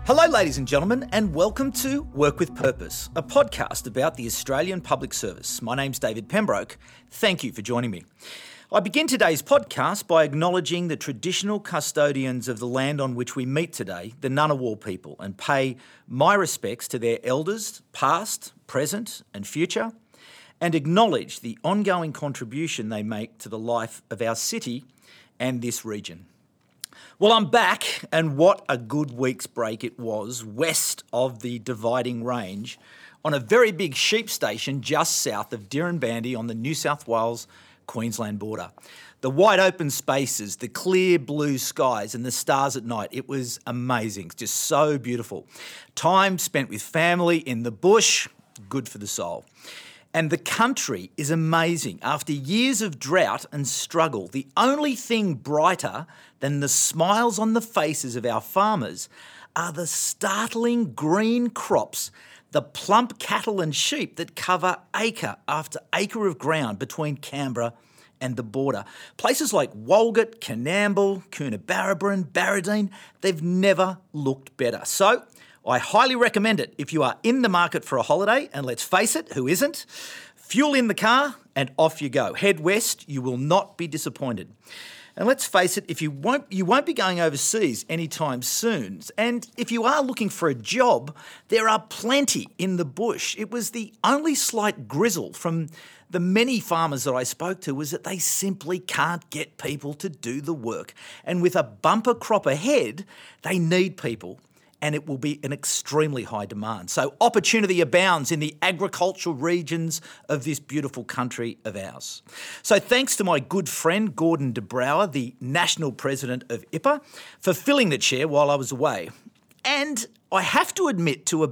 Hello, ladies and gentlemen, and welcome to Work with Purpose, a podcast about the Australian Public Service. My name's David Pembroke. Thank you for joining me. I begin today's podcast by acknowledging the traditional custodians of the land on which we meet today, the Ngunnawal people, and pay my respects to their elders, past, present, and future, and acknowledge the ongoing contribution they make to the life of our city and this region. Well, I'm back, and what a good week's break it was west of the Dividing Range on a very big sheep station just south of Dirranbandi on the New South Wales-Queensland border. The wide open spaces, the clear blue skies and the stars at night, it was amazing, just so beautiful. Time spent with family in the bush, good for the soul. And the country is amazing. After years of drought and struggle, the only thing brighter than the smiles on the faces of our farmers are the startling green crops, the plump cattle and sheep that cover acre after acre of ground between Canberra and the border. Places like Walgett, Coonamble, Coonabarabran, Barradine, they've never looked better. So I highly recommend it if you are in the market for a holiday, and let's face it, who isn't? Fuel in the car and off you go. Head west, you will not be disappointed. And let's face it, you won't be going overseas anytime soon. And if you are looking for a job, there are plenty in the bush. It was the only slight grizzle from the many farmers that I spoke to was that they simply can't get people to do the work. And with a bumper crop ahead, they need people, and it will be an extremely high demand. So opportunity abounds in the agricultural regions of this beautiful country of ours. So thanks to my good friend Gordon de Brouwer, the National President of IPA, for filling the chair while I was away. And I have to admit to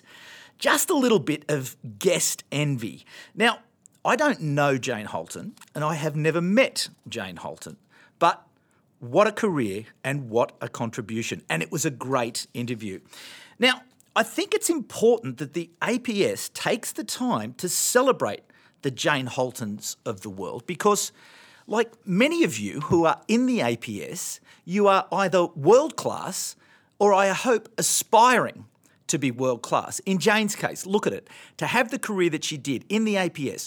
just a little bit of guest envy. Now, I don't know Jane Holton, and I have never met Jane Holton, but what a career and what a contribution. And it was a great interview. Now, I think it's important that the APS takes the time to celebrate the Jane Holtons of the world because, like many of you who are in the APS, you are either world-class or, I hope, aspiring to be world-class. In Jane's case, look at it. To have the career that she did in the APS,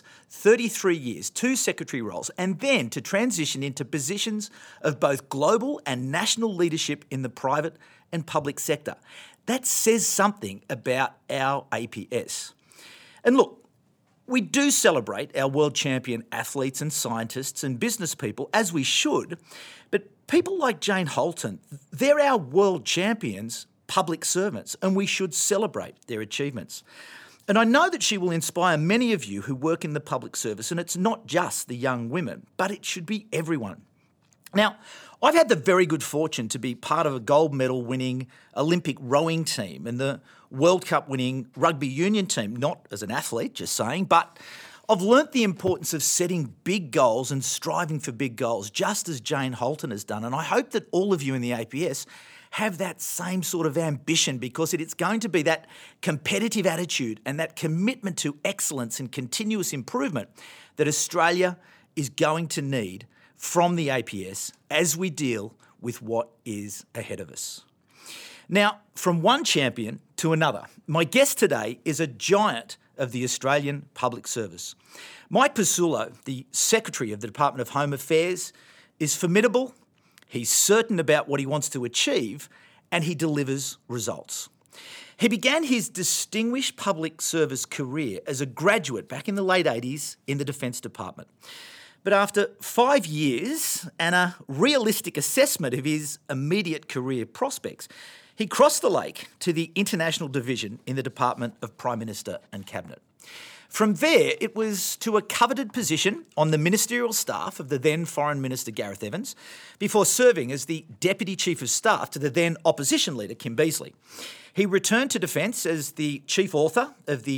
33 years, 2 secretary roles, and then to transition into positions of both global and national leadership in the private and public sector. That says something about our APS. And look, we do celebrate our world champion athletes and scientists and business people, as we should, but people like Jane Holton, they're our world champions public servants, and we should celebrate their achievements. And I know that she will inspire many of you who work in the public service, and it's not just the young women, but it should be everyone. Now, I've had the very good fortune to be part of a gold medal winning Olympic rowing team and the World Cup winning rugby union team, not as an athlete, just saying, but I've learnt the importance of setting big goals and striving for big goals, just as Jane Holton has done. And I hope that all of you in the APS have that same sort of ambition because it's going to be that competitive attitude and that commitment to excellence and continuous improvement that Australia is going to need from the APS as we deal with what is ahead of us. Now, from one champion to another, my guest today is a giant of the Australian Public Service. Mike Pesullo, the Secretary of the Department of Home Affairs, is formidable. He's certain about what he wants to achieve, and he delivers results. He began his distinguished public service career as a graduate back in the late 80s in the Defence Department. But after 5 years and a realistic assessment of his immediate career prospects, he crossed the lake to the International Division in the Department of Prime Minister and Cabinet. From there, it was to a coveted position on the ministerial staff of the then Foreign Minister Gareth Evans, before serving as the Deputy Chief of Staff to the then Opposition Leader Kim Beazley. He returned to Defence as the Chief Author of the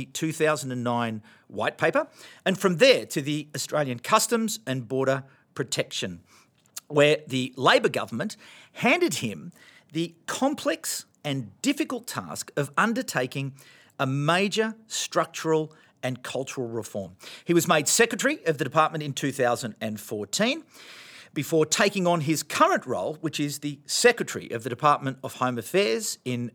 2009 White Paper, and from there to the Australian Customs and Border Protection, where the Labor government handed him the complex and difficult task of undertaking a major structural and cultural reform. He was made Secretary of the Department in 2014. before taking on his current role, which is the Secretary of the Department of Home Affairs in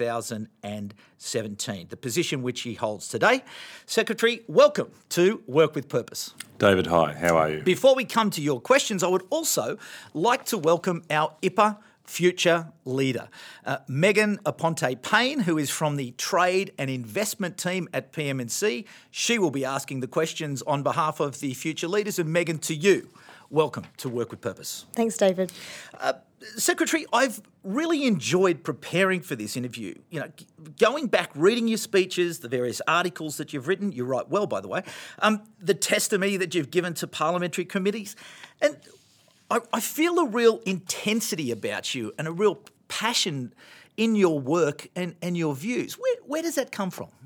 2017, the position which he holds today. Secretary, welcome to Work with Purpose. David, hi, how are you? Before we come to your questions, I would also like to welcome our IPA future leader, Megan Aponte-Payne, who is from the Trade and Investment team at PM&C. She will be asking the questions on behalf of the future leaders. And Megan, to you, welcome to Work with Purpose. Thanks, David. Secretary, I've really enjoyed preparing for this interview. You know, going back, reading your speeches, the various articles that you've written, you write well, by the way, the testimony that you've given to parliamentary committees, and I feel a real intensity about you and a real passion in your work and your views. Where does that come from?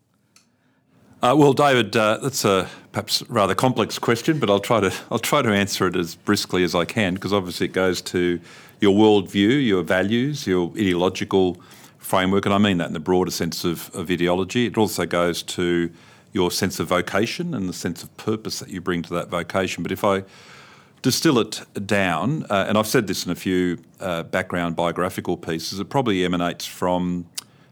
Well, David, that's a perhaps rather complex question, but I'll try to answer it as briskly as I can, because obviously it goes to your worldview, your values, your ideological framework, and I mean that in the broader sense of ideology. It also goes to your sense of vocation and the sense of purpose that you bring to that vocation. But if I distill it down, and I've said this in a few background biographical pieces, it probably emanates from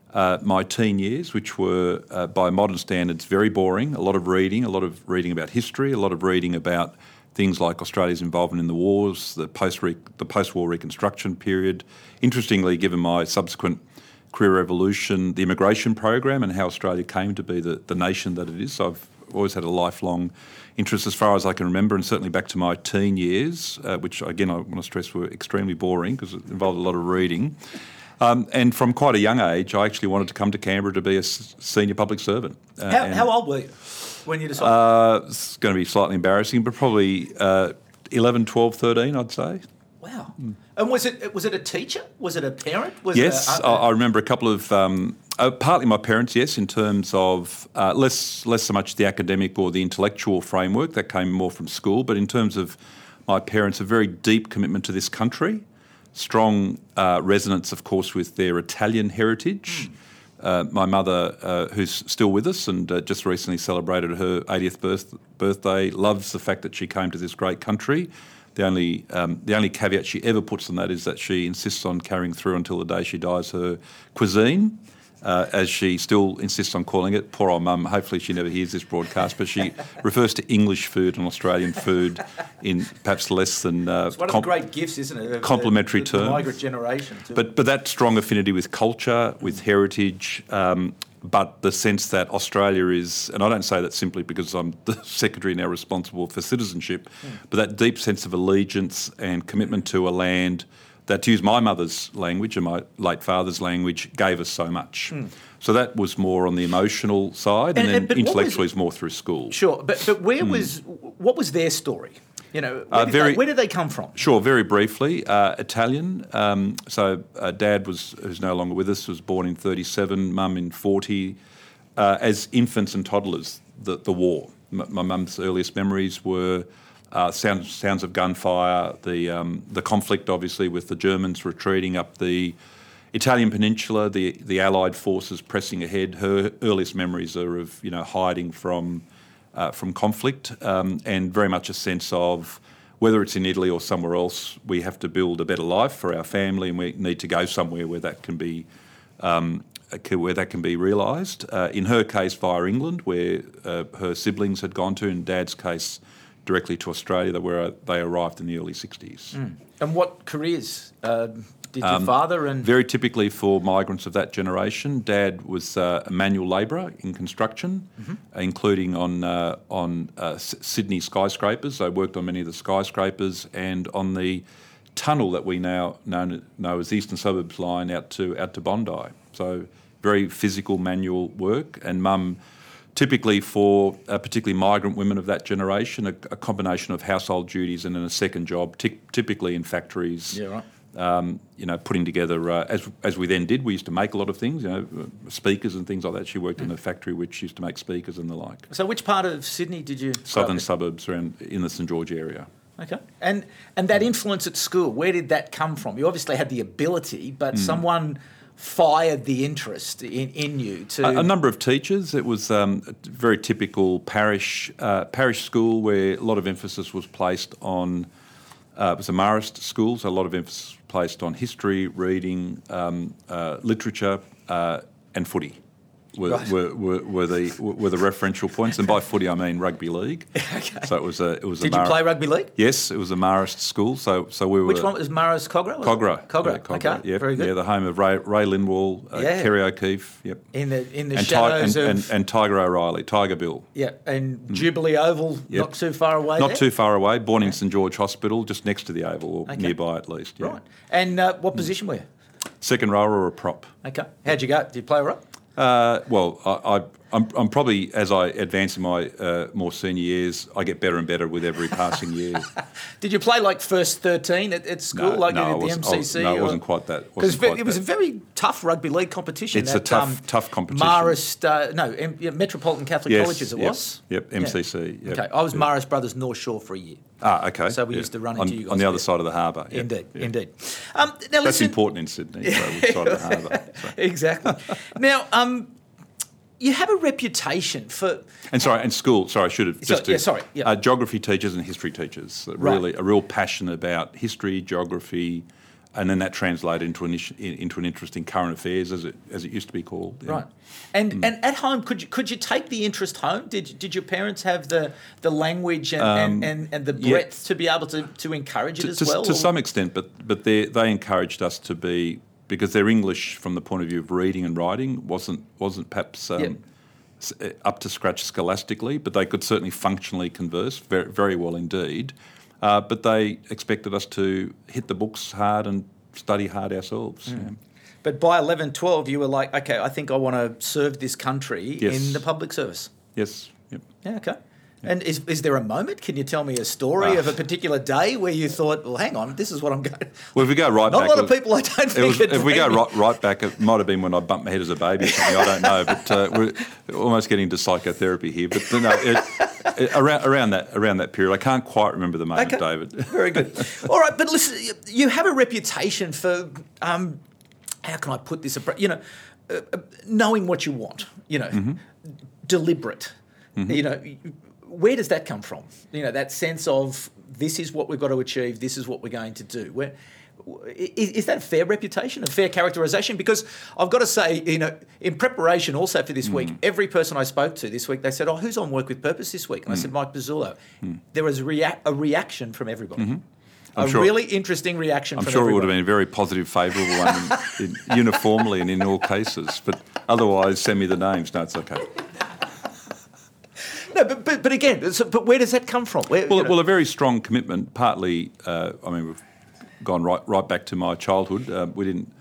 my teen years, which were, by modern standards, very boring. A lot of reading about history, a lot of reading about things like Australia's involvement in the wars, the post-war reconstruction period. Interestingly, given my subsequent career evolution, the immigration program and how Australia came to be the nation that it is. So I've always had a lifelong interest as far as I can remember, and certainly back to my teen years, which again I want to stress were extremely boring because it involved a lot of reading. And from quite a young age, I actually wanted to come to Canberra to be a senior public servant. How old were you when you decided? It's going to be slightly embarrassing, but probably 11, 12, 13, I'd say. Wow. And was it a teacher? Was it a parent? Yes, I remember a couple of, partly my parents, yes, in terms of less so much the academic or the intellectual framework, that came more from school, but in terms of my parents, a very deep commitment to this country, strong resonance, of course, with their Italian heritage. My mother, who's still with us and just recently celebrated her 80th birthday, loves the fact that she came to this great country. The only caveat she ever puts on that is that she insists on carrying through until the day she dies her cuisine, as she still insists on calling it. Poor old mum, hopefully she never hears this broadcast, but she refers to English food and Australian food in perhaps less than it's one of the great gifts, isn't it? Complimentary term. The migrant generation. But that strong affinity with culture, with heritage, but the sense that Australia is, and I don't say that simply because I'm the Secretary now responsible for citizenship, but that deep sense of allegiance and commitment to a land that, to use my mother's language and my late father's language, gave us so much. So that was more on the emotional side, and then intellectually is more through school. Sure, but what was their story? You know, where did they come from? Sure, very briefly, Italian. So Dad, who's no longer with us, was born in 1937, Mum in 1940. As infants and toddlers, the war. My mum's earliest memories were sounds of gunfire, the conflict, obviously, with the Germans retreating up the Italian peninsula, the Allied forces pressing ahead. Her earliest memories are of hiding from conflict, and very much a sense of whether it's in Italy or somewhere else, we have to build a better life for our family, and we need to go somewhere where that can be realised. In her case, via England, where her siblings had gone to. In Dad's case, directly to Australia, where they arrived in the early 60s. And what careers did your father and... Very typically for migrants of that generation, Dad was a manual labourer in construction, including on Sydney skyscrapers. I worked on many of the skyscrapers and on the tunnel that we now know as the Eastern Suburbs Line out to Bondi. So very physical manual work. And Mum, typically for particularly migrant women of that generation, a combination of household duties and then a second job, typically in factories. Yeah, right. Putting together, as we then did, we used to make a lot of things, speakers and things like that. She worked in a factory which used to make speakers and the like. So which part of Sydney did you... Southern suburbs around in the St George area. Okay. And that influence at school, where did that come from? You obviously had the ability, but someone fired the interest in you to... A number of teachers. It was a very typical parish school where a lot of emphasis was placed on It was a Marist school, so a lot of emphasis placed on history, reading, literature, and footy. Were the referential points, and by footy I mean rugby league. Okay. So it was a. Did you play rugby league? Yes, it was a Marist school. So we were. Which one was Marist? Cogra? Cogra. Cogra. Yeah, Cogra. Okay. Yep. Very good. Yeah, the home of Ray Lindwall, Kerry O'Keefe. Yep. In the shadows of and Tiger O'Reilly, Tiger Bill. Yeah, and Jubilee Oval, not too far away. Not too far away. Born in St George Hospital, just next to the Oval, or nearby at least. Yeah. Right. And what position were you? Second rower or a prop. Okay. How'd you go? Did you play right? Well, I'm probably, as I advance in my more senior years, I get better and better with every passing year. Did you play like first 13 at school, no, like no, at the MCC? No, it wasn't quite that. Because it was a very tough rugby league competition. It's a tough competition. Marist, Metropolitan Catholic Colleges it was. Yep, MCC. Yep, okay, I was Marist Brothers North Shore for a year. Ah, okay. So we used to run into you guys. On the other side of the harbour. Yep. Indeed. Now that's important in Sydney, so which side of the harbour. So. Exactly. Now, you have a reputation for... And school, I should have geography teachers and history teachers. Really, a real passion about history, geography, and then that translated into an interest in current affairs, as it used to be called. Yeah. Right. And at home, could you take the interest home? Did your parents have the language and the breadth to be able to encourage it as well? To some extent, but they encouraged us to be, because their English from the point of view of reading and writing wasn't perhaps up to scratch scholastically, but they could certainly functionally converse very, very well indeed. But they expected us to hit the books hard and study hard ourselves. Mm. Yeah. But by 11, 12, you were like, okay, I think I want to serve this country in the public service. Yes. Yep. Yeah, okay. And is there a moment? Can you tell me a story of a particular day where you thought, well, hang on, this is what I'm going... Well, if we go right back... Not a lot of people, I don't think... If we go right back, it might have been when I bumped my head as a baby or something, I don't know, but we're almost getting into psychotherapy here. But around that period, I can't quite remember the moment, David. Very good. All right, but listen, you have a reputation for... how can I put this? Knowing what you want. Deliberate. Mm-hmm. Where does that come from? That sense of this is what we've got to achieve. This is what we're going to do. Is that a fair reputation, a fair characterisation? Because I've got to say, in preparation also for this week, every person I spoke to this week, they said, "Oh, who's on Work with Purpose this week?" And I said, "Mike Pezzullo." There was a reaction from everybody. Mm-hmm. Really interesting reaction from everybody. I'm sure it would have been a very positive, favourable one uniformly and in all cases. But otherwise, send me the names. No, it's okay. No, but again, but where does that come from? Well, a very strong commitment. Partly, we've gone right back to my childhood. We didn't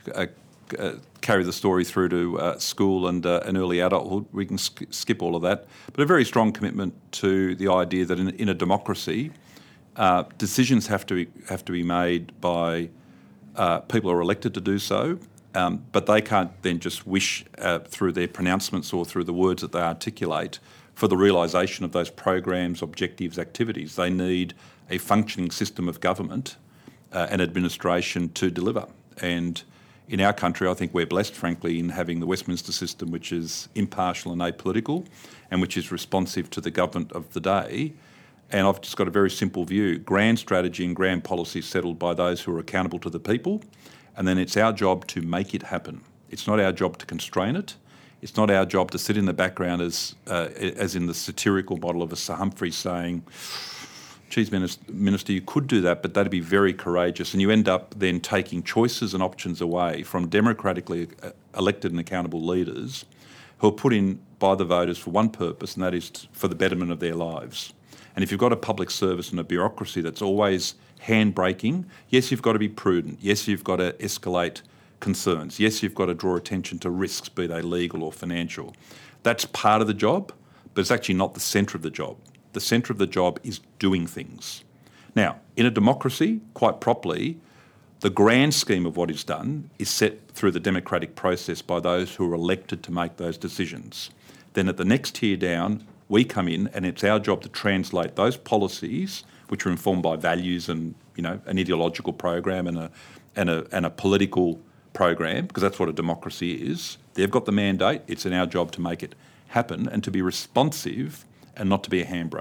carry the story through to school and early adulthood. We can skip all of that. But a very strong commitment to the idea that in a democracy, decisions have to be made by people who are elected to do so. But they can't then just wish through their pronouncements or through the words that they articulate for the realisation of those programs, objectives, activities. They need a functioning system of government and administration to deliver. And in our country, I think we're blessed, frankly, in having the Westminster system, which is impartial and apolitical and which is responsive to the government of the day. And I've just got a very simple view. Grand strategy and grand policy settled by those who are accountable to the people, and then it's our job to make it happen. It's not our job to constrain it. It's not our job to sit in the background as in the satirical model of a Sir Humphrey saying, geez, Minister, you could do that, but that'd be very courageous. And you end up then taking choices and options away from democratically elected and accountable leaders who are put in by the voters for one purpose, and that is for the betterment of their lives. And if you've got a public service and a bureaucracy that's always hand-braking, yes, you've got to be prudent. Yes, you've got to escalate concerns. Yes, you've got to draw attention to risks, be they legal or financial. That's part of the job, but it's actually not the centre of the job. The centre of the job is doing things. Now, in a democracy, quite properly, the grand scheme of what is done is set through the democratic process by those who are elected to make those decisions. Then at the next tier down, we come in and it's our job to translate those policies, which are informed by values and an ideological program and a political program, because that's what a democracy is. They've got the mandate. It's in our job to make it happen and to be responsive and not to be a handbrake.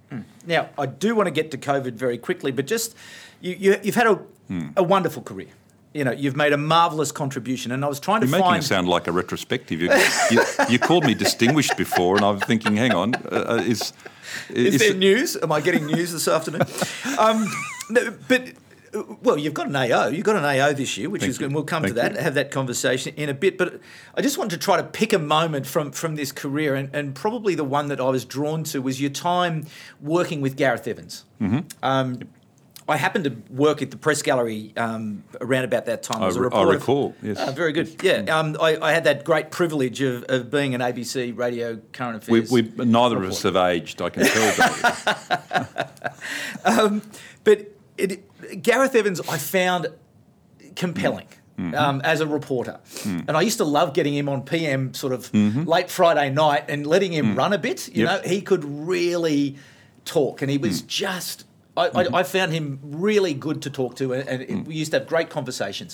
Now, I do want to get to COVID very quickly, but just you've had a wonderful career. You know, you've made a marvellous contribution, and I was trying to You're find... making it sound like a retrospection. You called me distinguished before, and I was thinking, hang on, is there news? Am I getting news this afternoon? Well, you've got an AO. You've got an AO this year, which is good. We'll come to that, have that conversation in a bit. But I just wanted to try to pick a moment from this career, and probably the one that I was drawn to was your time working with Gareth Evans. Mm-hmm. I happened to work at the Press Gallery around about that time. As a reporter. I recall, yes. Very good, yeah. I had that great privilege of being an ABC radio current affairs neither of us have aged, I can tell. But Gareth Evans I found compelling. As a reporter. And I used to love getting him on PM sort of late Friday night and letting him run a bit. You know, he could really talk, and he was just... I found him really good to talk to, and we used to have great conversations.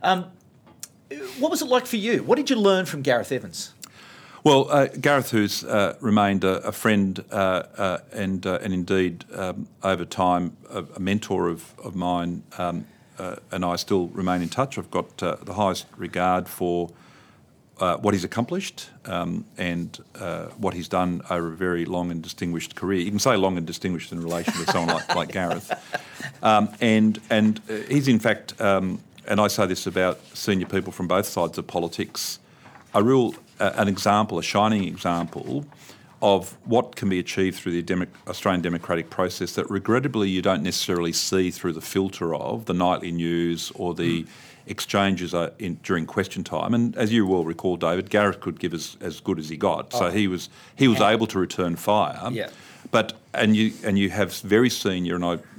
What was it like for you? What did you learn from Gareth Evans? Well, Gareth, who's remained a friend and indeed over time a mentor of mine, and I still remain in touch. I've got the highest regard for what he's accomplished and what he's done over a very long and distinguished career. You can say long and distinguished in relation to someone like Gareth. And he's in fact, and I say this about senior people from both sides of politics, an example, a shining example of what can be achieved through the Australian democratic process that regrettably you don't necessarily see through the filter of the nightly news or the exchanges during question time. And as you will recall, David, Gareth could give as good as he got. So he was able to return fire. Yeah. But you have very senior,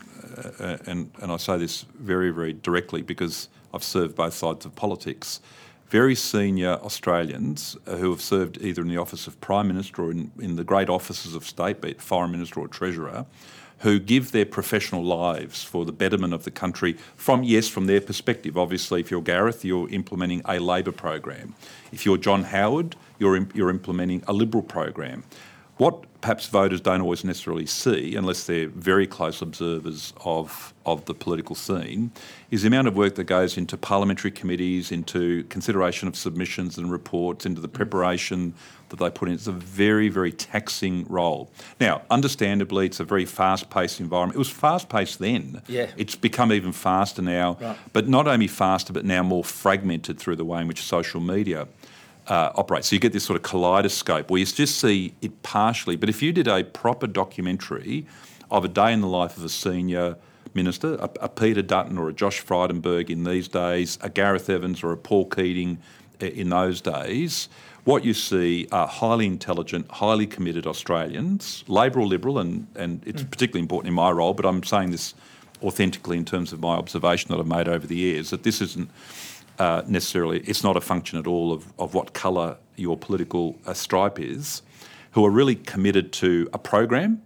and I say this very, very directly because I've served both sides of politics, very senior Australians who have served either in the office of Prime Minister or in the great offices of state, be it Foreign Minister or Treasurer, who give their professional lives for the betterment of the country from their perspective. Obviously, if you're Gareth, you're implementing a Labor program. If you're John Howard, you're implementing a Liberal program. What perhaps voters don't always necessarily see, unless they're very close observers of the political scene, is the amount of work that goes into parliamentary committees, into consideration of submissions and reports, into the preparation that they put in. It's a very, very taxing role. Now, understandably, it's a very fast-paced environment. It was fast-paced then. Yeah. It's become even faster now, right. But not only faster, but now more fragmented through the way in which social media operates. So you get this sort of kaleidoscope where you just see it partially. But if you did a proper documentary of a day in the life of a senior minister, a Peter Dutton or a Josh Frydenberg in these days, a Gareth Evans or a Paul Keating in those days, what you see are highly intelligent, highly committed Australians, Labor or Liberal, and it's particularly important in my role, but I'm saying this authentically in terms of my observation that I've made over the years, that this isn't necessarily, it's not a function at all of what colour your political stripe is, who are really committed to a program,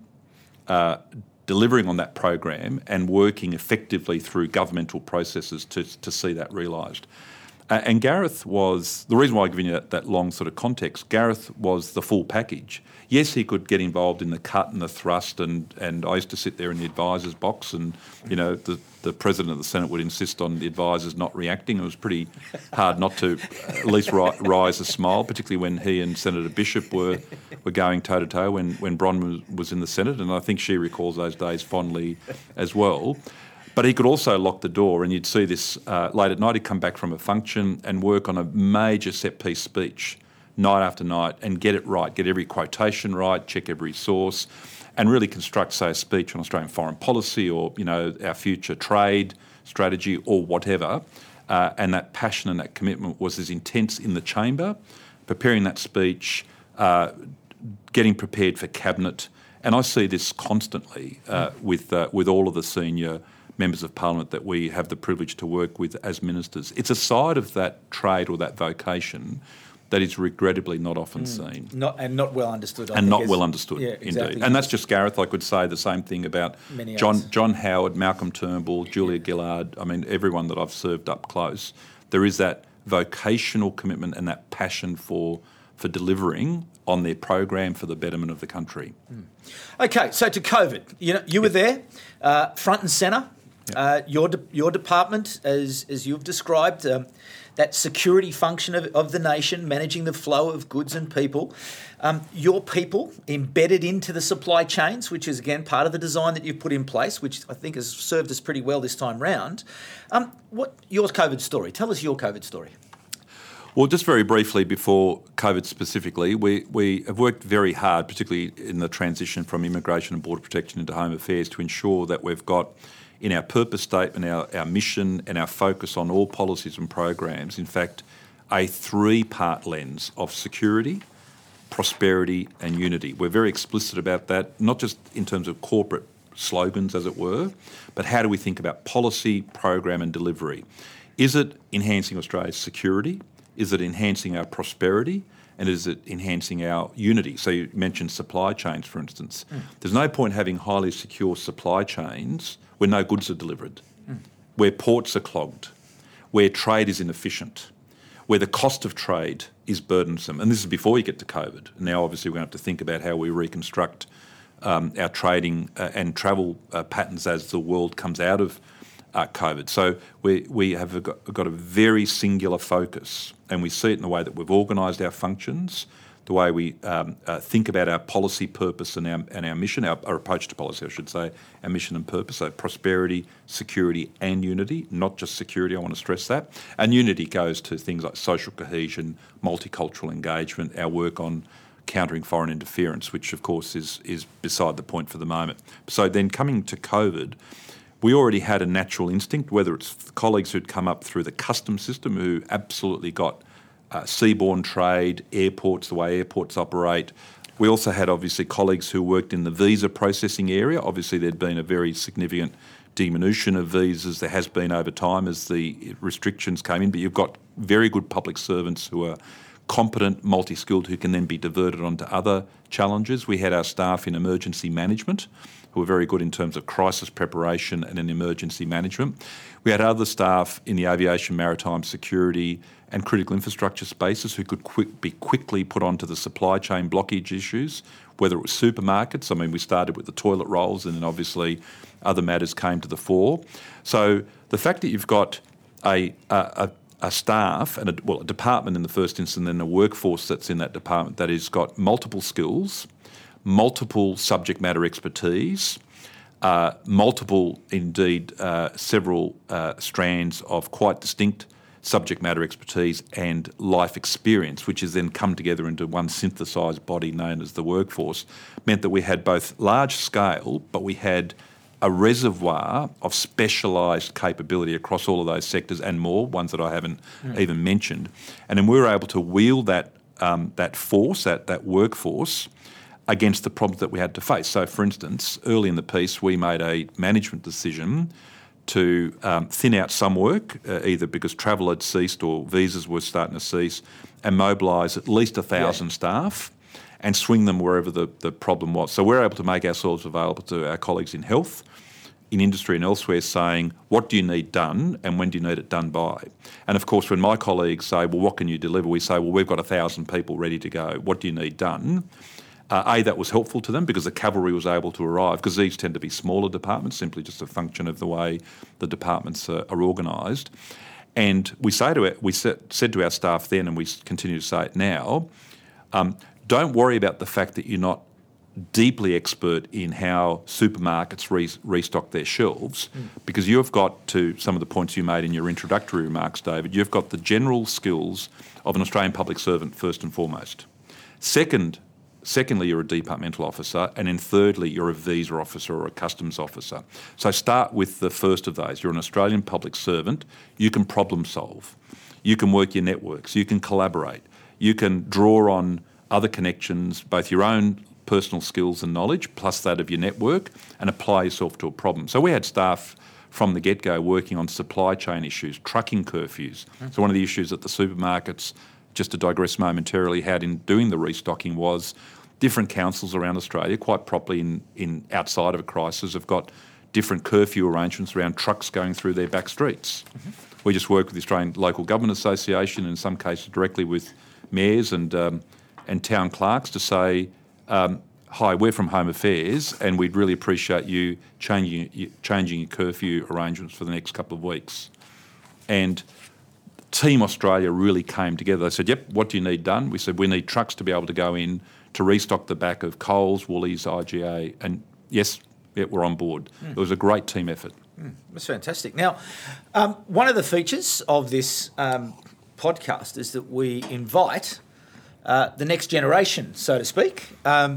delivering on that program and working effectively through governmental processes to see that realised. And Gareth was, the reason why I've given you that long sort of context, Gareth was the full package. Yes, he could get involved in the cut and the thrust, and I used to sit there in the advisor's box and, you know, the President of the Senate would insist on the advisors not reacting. It was pretty hard not to at least rise a smile, particularly when he and Senator Bishop were going toe-to-toe when Bron was in the Senate, and I think she recalls those days fondly as well. But he could also lock the door, and you'd see this late at night. He'd come back from a function and work on a major set-piece speech night after night and get it right, get every quotation right, check every source, and really construct, say, a speech on Australian foreign policy or, you know, our future trade strategy or whatever. And that passion and that commitment was as intense in the chamber, preparing that speech, getting prepared for cabinet. And I see this constantly with all of the senior members of Parliament that we have the privilege to work with as ministers. It's a side of that trade or that vocation that is regrettably not often seen. Not well understood. Not well understood, yeah, exactly. Indeed. And that's just Gareth. I could say the same thing about John Howard, Malcolm Turnbull, Julia Gillard. I mean, everyone that I've served up close. There is that vocational commitment and that passion for delivering on their program for the betterment of the country. Okay, so to COVID, you were there, front and centre. Your department, as you've described, that security function of the nation, managing the flow of goods and people. Your people embedded into the supply chains, which is, again, part of the design that you've put in place, which I think has served us pretty well this time round. What your COVID story? Tell us your COVID story. Well, just very briefly before COVID specifically, we have worked very hard, particularly in the transition from Immigration and Border Protection into Home Affairs, to ensure that we've got in our purpose statement, our mission and our focus on all policies and programs, in fact, a three-part lens of security, prosperity and unity. We're very explicit about that, not just in terms of corporate slogans, as it were, but how do we think about policy, program and delivery? Is it enhancing Australia's security? Is it enhancing our prosperity? And is it enhancing our unity? So you mentioned supply chains, for instance. There's no point having highly secure supply chains where no goods are delivered, where ports are clogged, where trade is inefficient, where the cost of trade is burdensome. And this is before you get to COVID. Now, obviously, we're going to have to think about how we reconstruct our trading and travel patterns as the world comes out of COVID. So we have got a very singular focus, and we see it in the way that we've organised our functions, the way we think about our policy purpose and our mission, our approach to policy, I should say, our mission and purpose, so prosperity, security and unity, not just security, I want to stress that. And unity goes to things like social cohesion, multicultural engagement, our work on countering foreign interference, which of course is beside the point for the moment. So then coming to COVID, we already had a natural instinct, whether it's colleagues who'd come up through the customs system who absolutely got seaborne trade, airports, the way airports operate. We also had obviously colleagues who worked in the visa processing area. Obviously there'd been a very significant diminution of visas. There has been over time as the restrictions came in, but you've got very good public servants who are competent, multi-skilled, who can then be diverted onto other challenges. We had our staff in emergency management who were very good in terms of crisis preparation and in emergency management. We had other staff in the aviation, maritime security and critical infrastructure spaces who could be quickly put onto the supply chain blockage issues, whether it was supermarkets. I mean, we started with the toilet rolls and then obviously other matters came to the fore. So the fact that you've got a staff and a department in the first instance and then a workforce that's in that department that has got multiple skills, multiple subject matter expertise, multiple, indeed, several strands of quite distinct subject matter expertise and life experience, which has then come together into one synthesised body known as the workforce, meant that we had both large scale, but we had a reservoir of specialised capability across all of those sectors and more, ones that I haven't even mentioned. And then we were able to wield that force, that workforce, against the problems that we had to face. So, for instance, early in the piece, we made a management decision to thin out some work, either because travel had ceased or visas were starting to cease, and mobilise at least 1,000 staff and swing them wherever the problem was. So we're able to make ourselves available to our colleagues in health, in industry and elsewhere, saying, what do you need done and when do you need it done by? And of course, when my colleagues say, well, what can you deliver? We say, well, we've got 1,000 people ready to go. What do you need done? That was helpful to them because the cavalry was able to arrive, because these tend to be smaller departments, simply just a function of the way the departments are organised. And we said to our staff then, and we continue to say it now, don't worry about the fact that you're not deeply expert in how supermarkets restock their shelves, because you've got, to some of the points you made in your introductory remarks, David, you've got the general skills of an Australian public servant first and foremost. Secondly, you're a departmental officer, and then thirdly, you're a visa officer or a customs officer. So start with the first of those. You're an Australian public servant. You can problem solve. You can work your networks. You can collaborate. You can draw on other connections, both your own personal skills and knowledge, plus that of your network, and apply yourself to a problem. So we had staff from the get-go working on supply chain issues, trucking curfews. So one of the issues that the supermarkets, just to digress momentarily, had in doing the restocking was different councils around Australia, quite properly in outside of a crisis, have got different curfew arrangements around trucks going through their back streets. We just work with the Australian Local Government Association, in some cases directly with mayors and and town clerks to say, hi, we're from Home Affairs and we'd really appreciate you changing your curfew arrangements for the next couple of weeks. And Team Australia really came together. They said, yep, what do you need done? We said, we need trucks to be able to go in to restock the back of Coles, Woolies, IGA, and yes, we're on board. It was a great team effort. That's fantastic. Now, one of the features of this podcast is that we invite the next generation, so to speak,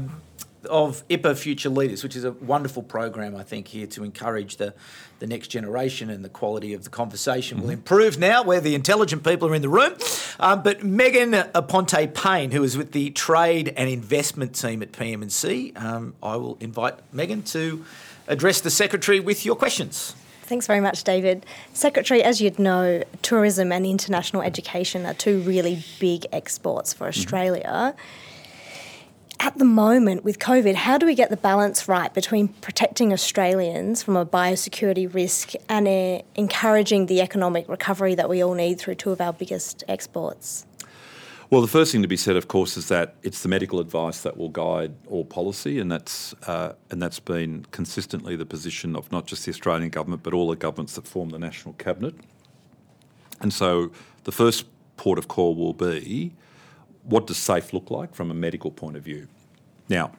of IPA Future Leaders, which is a wonderful program, I think, here to encourage the next generation, and the quality of the conversation will improve now where the intelligent people are in the room. But Megan Aponte-Payne, who is with the Trade and Investment team at PM&C, I will invite Megan to address the Secretary with your questions. Thanks very much, David. Secretary, as you'd know, tourism and international education are two really big exports for Australia. At the moment, with COVID, how do we get the balance right between protecting Australians from a biosecurity risk and encouraging the economic recovery that we all need through two of our biggest exports? Well, the first thing to be said, of course, is that it's the medical advice that will guide all policy, and that's been consistently the position of not just the Australian government but all the governments that form the National Cabinet. And so the first port of call will be, what does safe look like from a medical point of view? Now,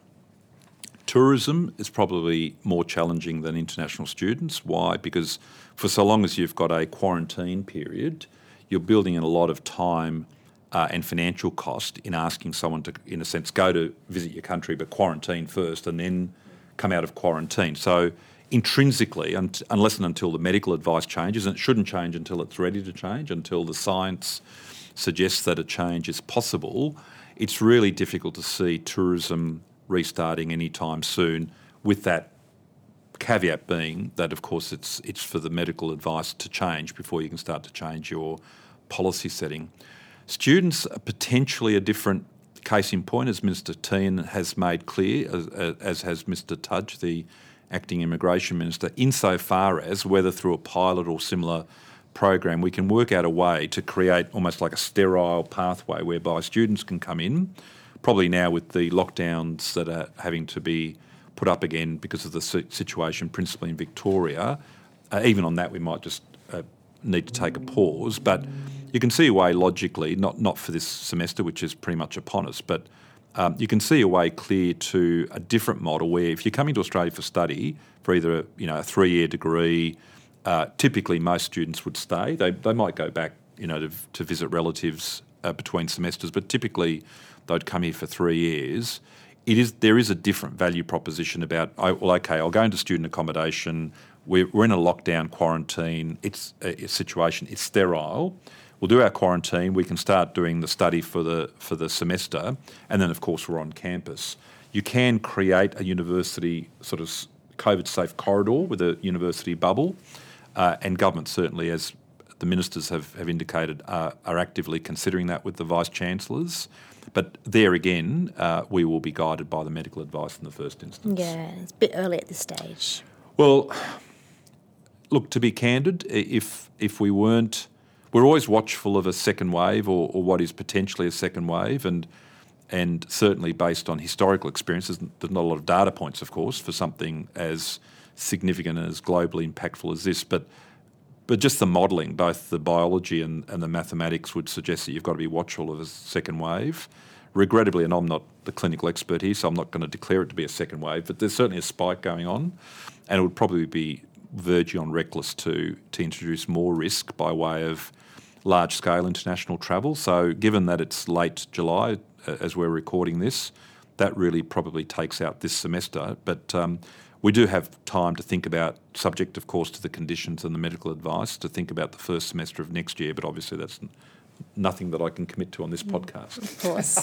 tourism is probably more challenging than international students. Why? Because for so long as you've got a quarantine period, you're building in a lot of time and financial cost in asking someone to, in a sense, go to visit your country but quarantine first and then come out of quarantine. So intrinsically, unless and until the medical advice changes, and it shouldn't change until it's ready to change, until the science suggests that a change is possible, it's really difficult to see tourism restarting anytime soon, with that caveat being that, of course, it's for the medical advice to change before you can start to change your policy setting. Students are potentially a different case in point, as Minister Tehan has made clear, as has Mr Tudge, the Acting Immigration Minister, insofar as, whether through a pilot or similar program, we can work out a way to create almost like a sterile pathway whereby students can come in, probably now with the lockdowns that are having to be put up again because of the situation principally in Victoria. Even on that we might just need to take a pause, but you can see a way logically, not for this semester, which is pretty much upon us, but you can see a way clear to a different model where if you're coming to Australia for study, for either a 3-year degree, typically most students would stay. They might go back to visit relatives between semesters, but typically they'd come here for 3 years. There is a different value proposition about, I'll go into student accommodation, we're in a lockdown quarantine, it's a situation, it's sterile. We'll do our quarantine, we can start doing the study for the semester, and then of course we're on campus. You can create a university sort of COVID-safe corridor with a university bubble, and government certainly, as the ministers have indicated, are actively considering that with the Vice-Chancellors. But there again, we will be guided by the medical advice in the first instance. Yeah, it's a bit early at this stage. Well, look, to be candid, if we weren't, we're always watchful of a second wave or what is potentially a second wave, and certainly based on historical experiences, there's not a lot of data points, of course, for something as significant and as globally impactful as this, but just the modelling, both the biology and the mathematics would suggest that you've got to be watchful of a second wave. Regrettably, and I'm not the clinical expert here, so I'm not going to declare it to be a second wave, but there's certainly a spike going on, and it would probably be verging on reckless to introduce more risk by way of large-scale international travel. So given that it's late July, as we're recording this, that really probably takes out this semester. But we do have time to think about, subject of course to the conditions and the medical advice, to think about the first semester of next year, but obviously that's nothing that I can commit to on this podcast. Of course.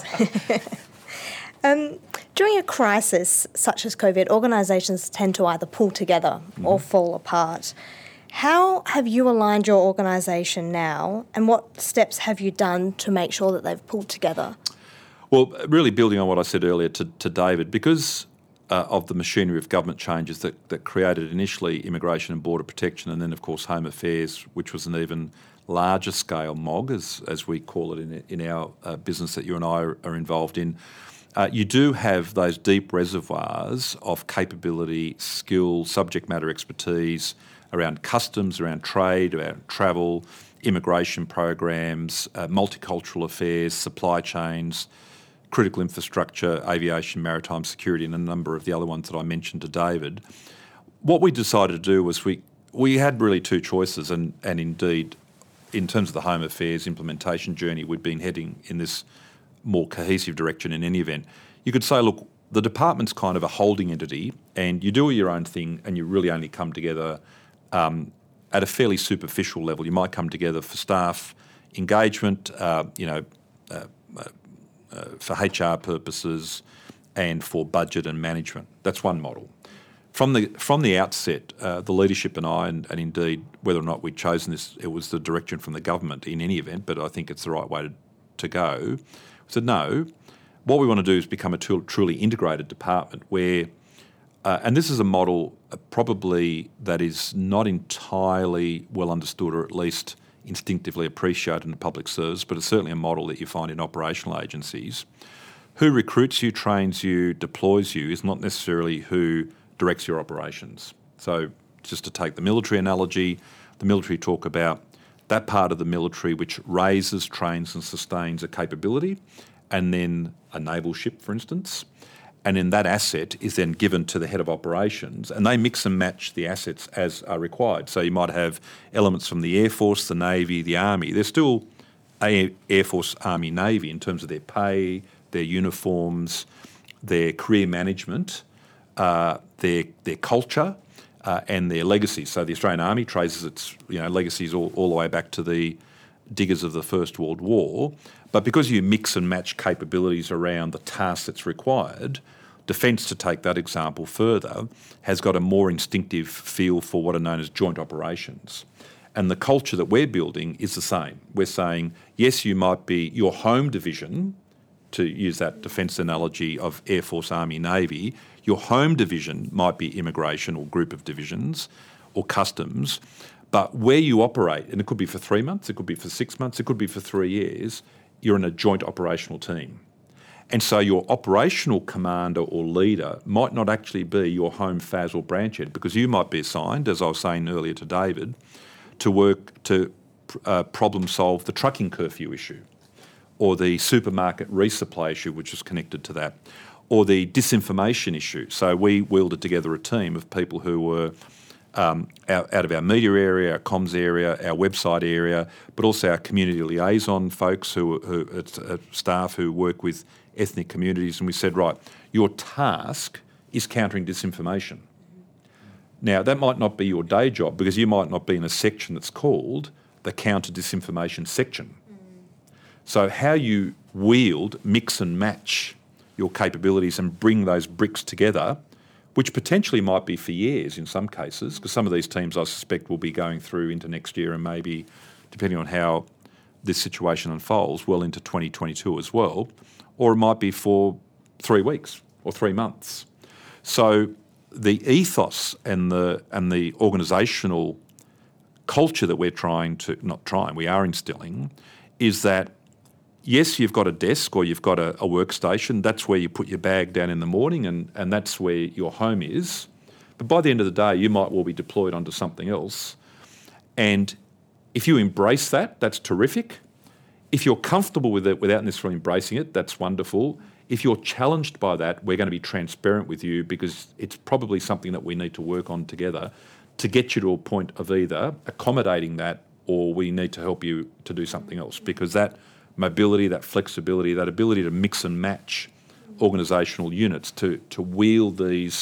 During a crisis such as COVID, organisations tend to either pull together or fall apart. How have you aligned your organisation now, and what steps have you done to make sure that they've pulled together? Well, really building on what I said earlier to David, because of the machinery of government changes that created initially Immigration and Border Protection, and then, of course, Home Affairs, which was an even larger scale MOG, as we call it in our business that you and I are involved in. You do have those deep reservoirs of capability, skill, subject matter expertise around customs, around trade, around travel, immigration programs, multicultural affairs, supply chains, critical infrastructure, aviation, maritime security, and a number of the other ones that I mentioned to David. What we decided to do was we had really two choices, and indeed, in terms of the Home Affairs implementation journey, we'd been heading in this more cohesive direction in any event. You could say, look, the department's kind of a holding entity, and you do your own thing, and you really only come together at a fairly superficial level. You might come together for staff engagement, for HR purposes, and for budget and management. That's one model. From the outset, the leadership and I, and indeed whether or not we'd chosen this, it was the direction from the government in any event, but I think it's the right way to go. We said, no, what we want to do is become a truly integrated department where, and this is a model probably that is not entirely well understood, or at least instinctively appreciated in the public service, but it's certainly a model that you find in operational agencies. Who recruits you, trains you, deploys you is not necessarily who directs your operations. So just to take the military analogy, the military talk about that part of the military which raises, trains and sustains a capability, and then a naval ship, for instance, and then that asset is then given to the head of operations, and they mix and match the assets as are required. So you might have elements from the Air Force, the Navy, the Army. They're still Air Force, Army, Navy in terms of their pay, their uniforms, their career management, their culture, and their legacy. So the Australian Army traces its legacies all the way back to the diggers of the First World War. But because you mix and match capabilities around the task that's required, Defence, to take that example further, has got a more instinctive feel for what are known as joint operations. And the culture that we're building is the same. We're saying, yes, you might be your home division, to use that defence analogy of Air Force, Army, Navy, your home division might be immigration or group of divisions or customs, but where you operate, and it could be for 3 months, it could be for 6 months, it could be for 3 years, you're in a joint operational team. And so your operational commander or leader might not actually be your home FAS or branch head, because you might be assigned, as I was saying earlier to David, to work to problem solve the trucking curfew issue, or the supermarket resupply issue, which is connected to that, or the disinformation issue. So we wielded together a team of people who were out of our media area, our comms area, our website area, but also our community liaison folks who staff who work with ethnic communities. And we said, right, your task is countering disinformation. Now, that might not be your day job, because you might not be in a section that's called the counter disinformation section. So how you wield, mix and match your capabilities and bring those bricks together, which potentially might be for years in some cases, because some of these teams I suspect will be going through into next year and maybe, depending on how this situation unfolds, well into 2022 as well, or it might be for 3 weeks or 3 months. So the ethos and the organisational culture that we are instilling is that, yes, you've got a desk or you've got a workstation. That's where you put your bag down in the morning, and that's where your home is. But by the end of the day, you might well be deployed onto something else. And if you embrace that, that's terrific. If you're comfortable with it without necessarily embracing it, that's wonderful. If you're challenged by that, we're going to be transparent with you, because it's probably something that we need to work on together to get you to a point of either accommodating that, or we need to help you to do something else, because that mobility, that flexibility, that ability to mix and match organisational units to wield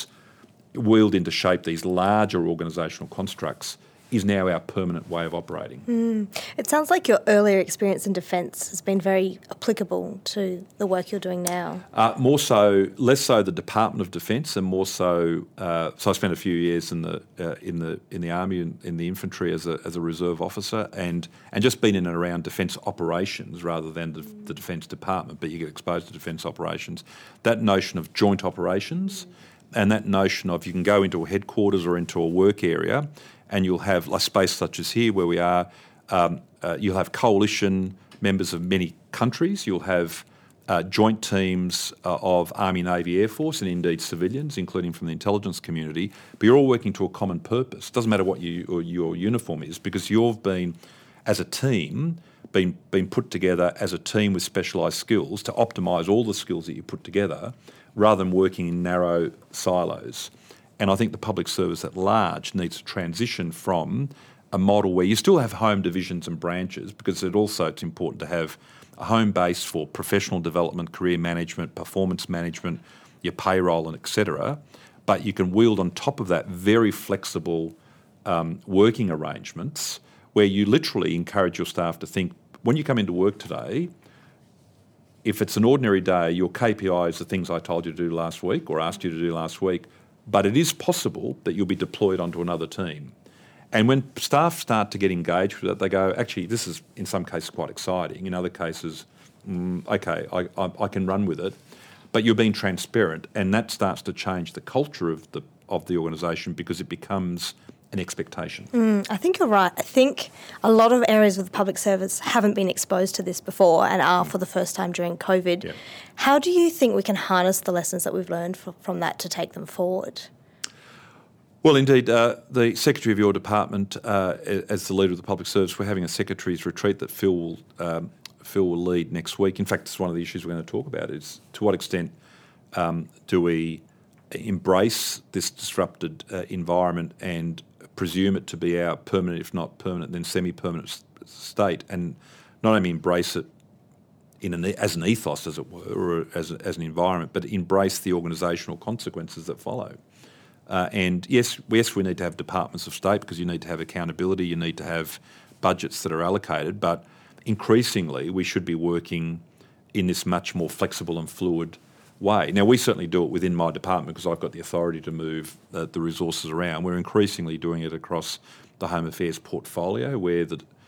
into shape these larger organisational constructs is now our permanent way of operating. It sounds like your earlier experience in defence has been very applicable to the work you're doing now. Less so the Department of Defence, and more so. So I spent a few years in the Army and in the infantry as a reserve officer, and just been in and around defence operations rather than the Defence Department. But you get exposed to defence operations. That notion of joint operations And that notion of you can go into a headquarters or into a work area and you'll have a space such as here where we are, you'll have coalition members of many countries, you'll have joint teams of Army, Navy, Air Force and indeed civilians, including from the intelligence community, but you're all working to a common purpose. It doesn't matter what your uniform is, because you've been, as a team, been put together as a team with specialised skills to optimise all the skills that you put together rather than working in narrow silos. And I think the public service at large needs to transition from a model where you still have home divisions and branches, because it's important to have a home base for professional development, career management, performance management, your payroll and etc. But you can wield on top of that very flexible working arrangements where you literally encourage your staff to think, when you come into work today, if it's an ordinary day, your KPI is the things I told you to do last week or asked you to do last week, but it is possible that you'll be deployed onto another team. And when staff start to get engaged with it, they go, actually, this is in some cases quite exciting. In other cases, okay, I can run with it. But you're being transparent, and that starts to change the culture of the organisation, because it becomes an expectation. I think you're right. I think a lot of areas of the public service haven't been exposed to this before and are for the first time during COVID. Yeah. How do you think we can harness the lessons that we've learned from that to take them forward? Well, indeed, the Secretary of your department, as the leader of the public service, we're having a secretaries retreat that Phil will lead next week. In fact, it's one of the issues we're going to talk about, is to what extent do we embrace this disrupted environment and presume it to be our permanent, if not permanent, then semi-permanent state, and not only embrace it as an ethos, as it were, or as an environment, but embrace the organisational consequences that follow. And yes, we need to have departments of state, because you need to have accountability, you need to have budgets that are allocated, but increasingly we should be working in this much more flexible and fluid way. Now, we certainly do it within my department because I've got the authority to move the resources around. We're increasingly doing it across the Home Affairs portfolio, where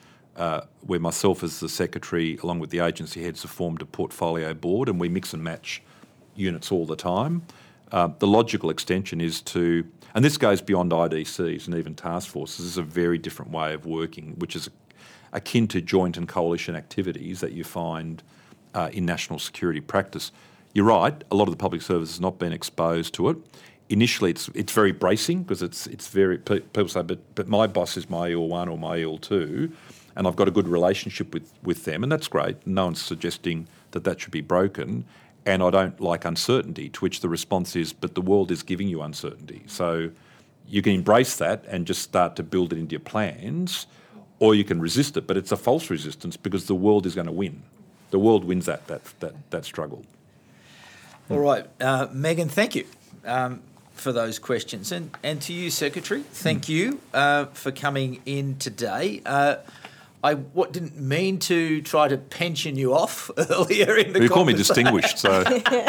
myself as the secretary, along with the agency heads, have formed a portfolio board, and we mix and match units all the time. The logical extension is to, and this goes beyond IDCs and even task forces, this is a very different way of working, which is akin to joint and coalition activities that you find in national security practice. You're right, a lot of the public service has not been exposed to it. Initially, it's very bracing, because it's very, people say, but my boss is my EL1 or my EL2, and I've got a good relationship with them, and that's great. No one's suggesting that should be broken. And I don't like uncertainty, to which the response is, but the world is giving you uncertainty. So you can embrace that and just start to build it into your plans, or you can resist it, but it's a false resistance, because the world is going to win. The world wins that struggle. All right, Megan, thank you for those questions. And to you, Secretary, thank you for coming in today. I didn't mean to try to pension you off earlier in the conversation. You call me distinguished, so...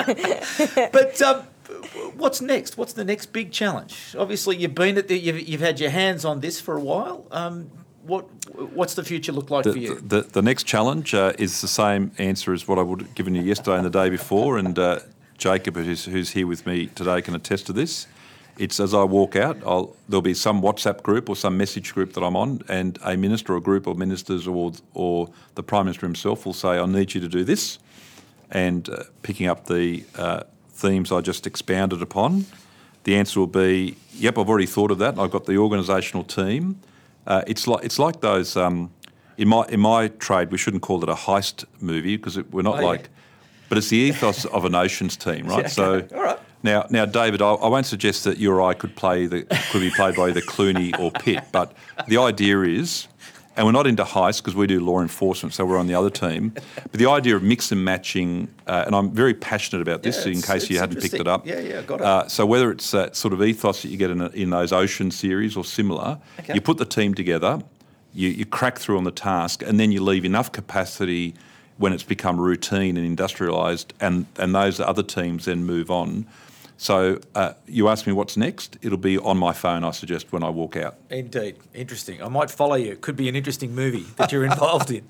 But what's next? What's the next big challenge? Obviously, you've had your hands on this for a while. What's the future look like for you? The next challenge is the same answer as what I would have given you yesterday and the day before, and Jacob, who's here with me today, can attest to this. It's as I walk out, there'll be some WhatsApp group or some message group that I'm on, and a minister or a group of ministers or the Prime Minister himself will say, I need you to do this, and picking up the themes I just expounded upon, the answer will be, yep, I've already thought of that, and I've got the organisational team. It's like those, in my trade, we shouldn't call it a heist movie, because we're not but it's the ethos of an oceans team, right? Yeah, okay. All right. Now, David, I won't suggest that you or I could be played by either Clooney or Pitt, but the idea is, and we're not into heists because we do law enforcement, so we're on the other team, but the idea of mix and matching, and I'm very passionate about this in case you hadn't picked it up. Yeah, got it. So whether it's that sort of ethos that you get in those ocean series or similar, you put the team together, you crack through on the task, and then you leave enough capacity when it's become routine and industrialised, and those other teams then move on. So you ask me what's next, it'll be on my phone, I suggest, when I walk out. Indeed. Interesting. I might follow you. It could be an interesting movie that you're involved in.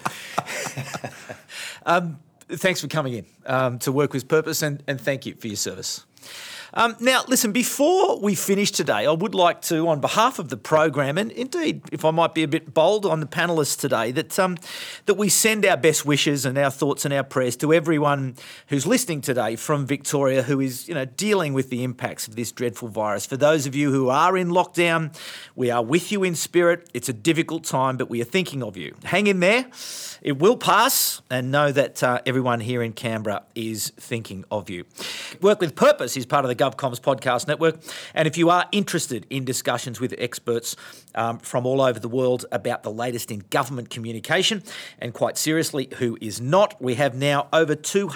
Thanks for coming in to Work with Purpose, and thank you for your service. Now, listen, before we finish today, I would like to, on behalf of the program, and indeed, if I might be a bit bold on the panellists today, that we send our best wishes and our thoughts and our prayers to everyone who's listening today from Victoria who is, dealing with the impacts of this dreadful virus. For those of you who are in lockdown, we are with you in spirit. It's a difficult time, but we are thinking of you. Hang in there. It will pass, and know that everyone here in Canberra is thinking of you. Work with Purpose is part of the GovComms podcast network, and if you are interested in discussions with experts from all over the world about the latest in government communication, and quite seriously, who is not, we have now over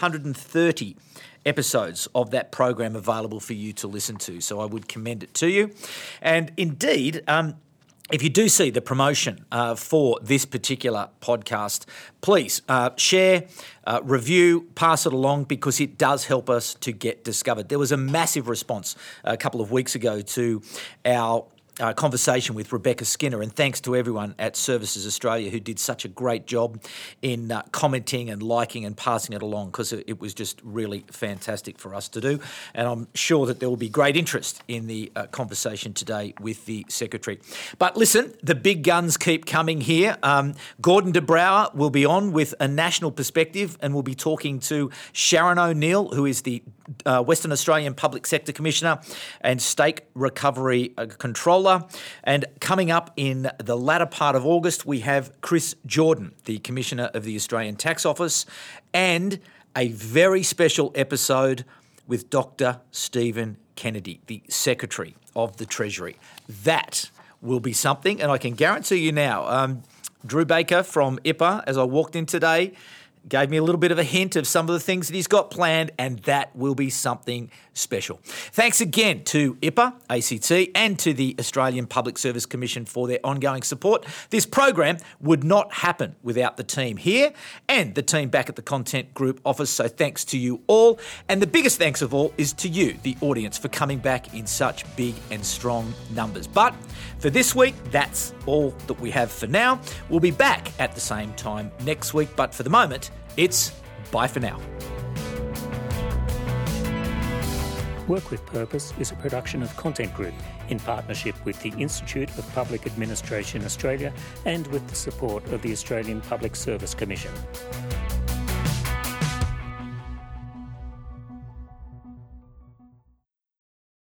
230 episodes of that program available for you to listen to, so I would commend it to you. And indeed, if you do see the promotion for this particular podcast, please share, review, pass it along, because it does help us to get discovered. There was a massive response a couple of weeks ago to our conversation with Rebecca Skinner, and thanks to everyone at Services Australia who did such a great job in commenting and liking and passing it along, because it was just really fantastic for us to do. And I'm sure that there will be great interest in the conversation today with the Secretary. But listen, the big guns keep coming here. Gordon de Brouwer will be on with a national perspective, and we'll be talking to Sharon O'Neill, who is the Western Australian Public Sector Commissioner and Stake Recovery Controller. And coming up in the latter part of August, we have Chris Jordan, the Commissioner of the Australian Tax Office, and a very special episode with Dr. Stephen Kennedy, the Secretary of the Treasury. That will be something, and I can guarantee you now, Drew Baker from IPA, as I walked in today, gave me a little bit of a hint of some of the things that he's got planned, and that will be something special. Thanks again to IPA, ACT, and to the Australian Public Service Commission for their ongoing support. This program would not happen without the team here and the team back at the Content Group office, so thanks to you all. And the biggest thanks of all is to you, the audience, for coming back in such big and strong numbers. But for this week, that's all that we have for now. We'll be back at the same time next week, but for the moment, it's bye for now. Work with Purpose is a production of Content Group in partnership with the Institute of Public Administration Australia and with the support of the Australian Public Service Commission.